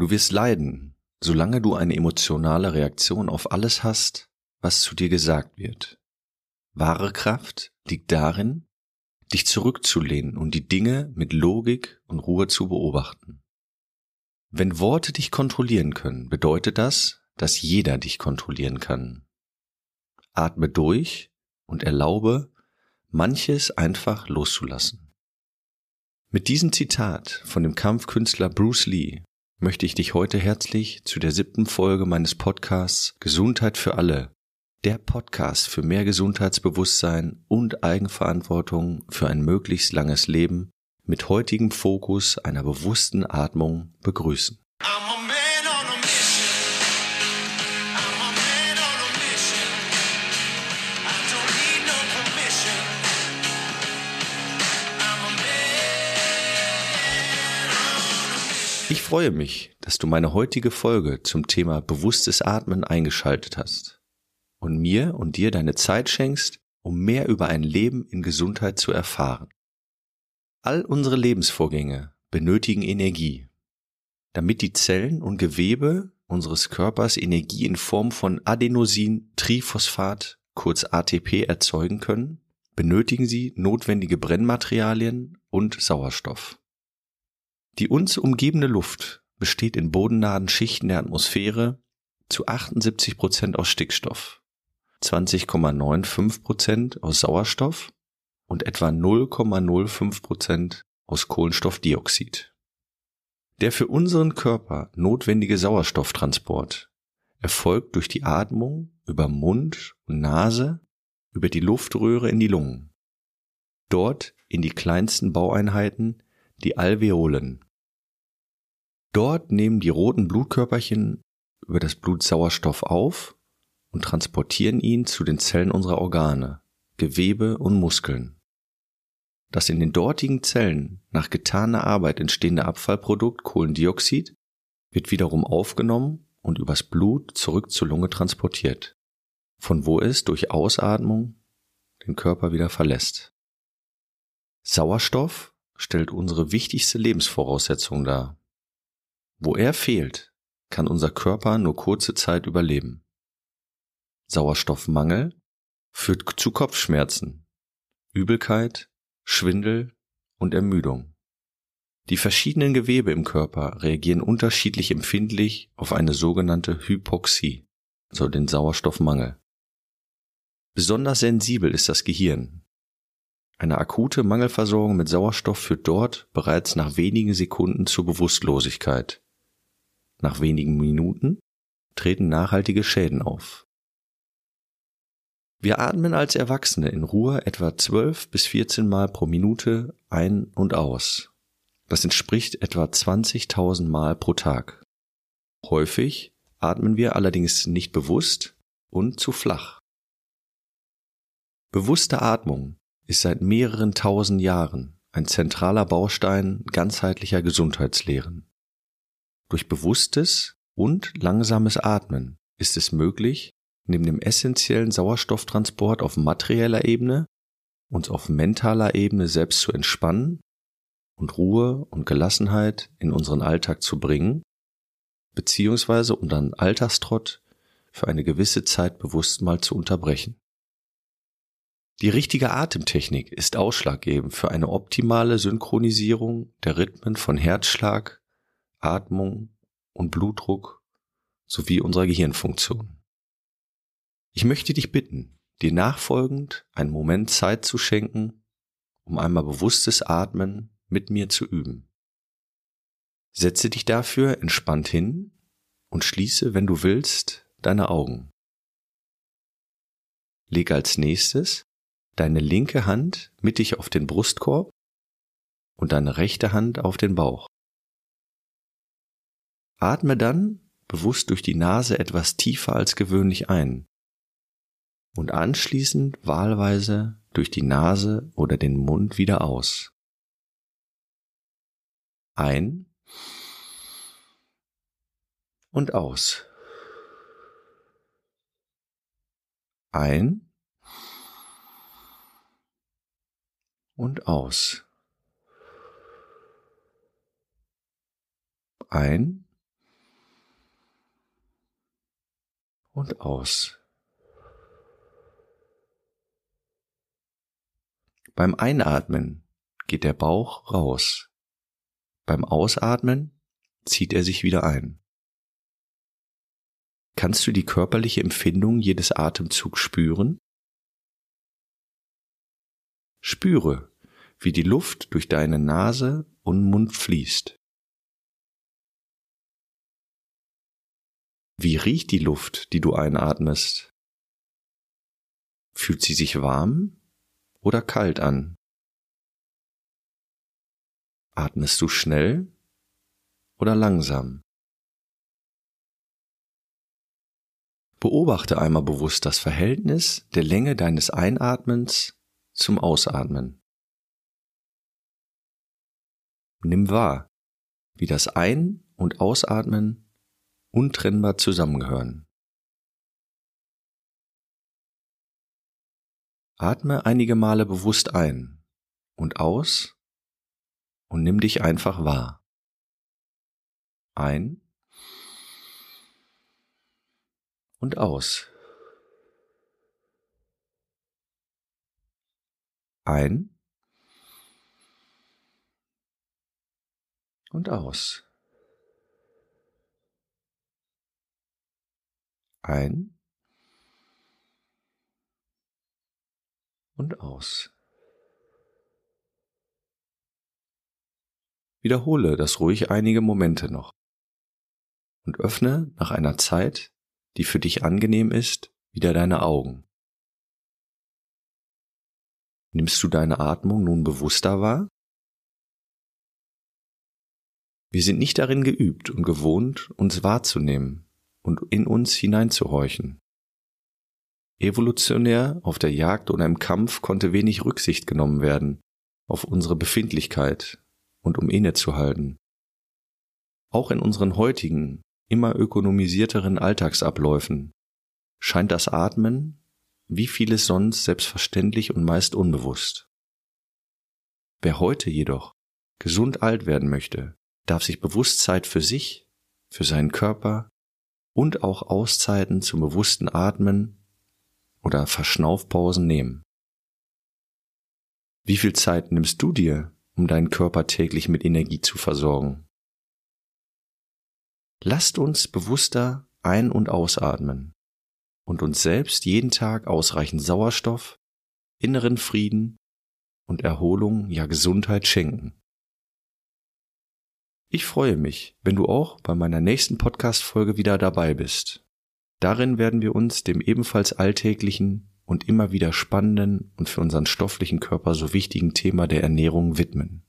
Du wirst leiden, solange du eine emotionale Reaktion auf alles hast, was zu dir gesagt wird. Wahre Kraft liegt darin, dich zurückzulehnen und die Dinge mit Logik und Ruhe zu beobachten. Wenn Worte dich kontrollieren können, bedeutet das, dass jeder dich kontrollieren kann. Atme durch und erlaube, manches einfach loszulassen. Mit diesem Zitat von dem Kampfkünstler Bruce Lee möchte ich dich heute herzlich zu der 7. Folge meines Podcasts Gesundheit für alle, der Podcast für mehr Gesundheitsbewusstsein und Eigenverantwortung für ein möglichst langes Leben mit heutigem Fokus einer bewussten Atmung begrüßen. Ich freue mich, dass du meine heutige Folge zum Thema bewusstes Atmen eingeschaltet hast und mir und dir deine Zeit schenkst, um mehr über ein Leben in Gesundheit zu erfahren. All unsere Lebensvorgänge benötigen Energie. Damit die Zellen und Gewebe unseres Körpers Energie in Form von Adenosin-Triphosphat, kurz ATP, erzeugen können, benötigen sie notwendige Brennmaterialien und Sauerstoff. Die uns umgebende Luft besteht in bodennahen Schichten der Atmosphäre zu 78% aus Stickstoff, 20,95% aus Sauerstoff und etwa 0,05% aus Kohlenstoffdioxid. Der für unseren Körper notwendige Sauerstofftransport erfolgt durch die Atmung über Mund und Nase, über die Luftröhre in die Lungen. Dort in die kleinsten Baueinheiten, die Alveolen. Dort nehmen die roten Blutkörperchen über das Blut Sauerstoff auf und transportieren ihn zu den Zellen unserer Organe, Gewebe und Muskeln. Das in den dortigen Zellen nach getaner Arbeit entstehende Abfallprodukt Kohlendioxid wird wiederum aufgenommen und übers Blut zurück zur Lunge transportiert, von wo es durch Ausatmung den Körper wieder verlässt. Sauerstoff stellt unsere wichtigste Lebensvoraussetzung dar. Wo er fehlt, kann unser Körper nur kurze Zeit überleben. Sauerstoffmangel führt zu Kopfschmerzen, Übelkeit, Schwindel und Ermüdung. Die verschiedenen Gewebe im Körper reagieren unterschiedlich empfindlich auf eine sogenannte Hypoxie, also den Sauerstoffmangel. Besonders sensibel ist das Gehirn. Eine akute Mangelversorgung mit Sauerstoff führt dort bereits nach wenigen Sekunden zur Bewusstlosigkeit. Nach wenigen Minuten treten nachhaltige Schäden auf. Wir atmen als Erwachsene in Ruhe etwa 12 bis 14 Mal pro Minute ein und aus. Das entspricht etwa 20.000 Mal pro Tag. Häufig atmen wir allerdings nicht bewusst und zu flach. Bewusste Atmung ist seit mehreren tausend Jahren ein zentraler Baustein ganzheitlicher Gesundheitslehren. Durch bewusstes und langsames Atmen ist es möglich, neben dem essentiellen Sauerstofftransport auf materieller Ebene, uns auf mentaler Ebene selbst zu entspannen und Ruhe und Gelassenheit in unseren Alltag zu bringen, beziehungsweise unseren Alltagstrott für eine gewisse Zeit bewusst mal zu unterbrechen. Die richtige Atemtechnik ist ausschlaggebend für eine optimale Synchronisierung der Rhythmen von Herzschlag, Atmung und Blutdruck sowie unserer Gehirnfunktion. Ich möchte dich bitten, dir nachfolgend einen Moment Zeit zu schenken, um einmal bewusstes Atmen mit mir zu üben. Setze dich dafür entspannt hin und schließe, wenn du willst, deine Augen. Leg als nächstes deine linke Hand mittig auf den Brustkorb und deine rechte Hand auf den Bauch. Atme dann bewusst durch die Nase etwas tiefer als gewöhnlich ein und anschließend wahlweise durch die Nase oder den Mund wieder aus. Ein und aus. Ein und aus. Ein und aus. Beim Einatmen geht der Bauch raus. Beim Ausatmen zieht er sich wieder ein. Kannst du die körperliche Empfindung jedes Atemzugs spüren? Spüre, wie die Luft durch deine Nase und Mund fließt. Wie riecht die Luft, die du einatmest? Fühlt sie sich warm oder kalt an? Atmest du schnell oder langsam? Beobachte einmal bewusst das Verhältnis der Länge deines Einatmens zum Ausatmen. Nimm wahr, wie das Ein- und Ausatmen untrennbar zusammengehören. Atme einige Male bewusst ein und aus und nimm dich einfach wahr. Ein und aus. Ein und aus. Ein und aus. Wiederhole das ruhig einige Momente noch und öffne nach einer Zeit, die für dich angenehm ist, wieder deine Augen. Nimmst du deine Atmung nun bewusster wahr? Wir sind nicht darin geübt und gewohnt, uns wahrzunehmen und in uns hineinzuhorchen. Evolutionär auf der Jagd oder im Kampf konnte wenig Rücksicht genommen werden auf unsere Befindlichkeit und um innezuhalten. Auch in unseren heutigen, immer ökonomisierteren Alltagsabläufen scheint das Atmen, wie vieles sonst, selbstverständlich und meist unbewusst. Wer heute jedoch gesund alt werden möchte, darf sich bewusst Zeit für sich, für seinen Körper und auch Auszeiten zum bewussten Atmen oder Verschnaufpausen nehmen. Wie viel Zeit nimmst du dir, um deinen Körper täglich mit Energie zu versorgen? Lasst uns bewusster ein- und ausatmen und uns selbst jeden Tag ausreichend Sauerstoff, inneren Frieden und Erholung, ja Gesundheit schenken. Ich freue mich, wenn du auch bei meiner nächsten Podcast-Folge wieder dabei bist. Darin werden wir uns dem ebenfalls alltäglichen und immer wieder spannenden und für unseren stofflichen Körper so wichtigen Thema der Ernährung widmen.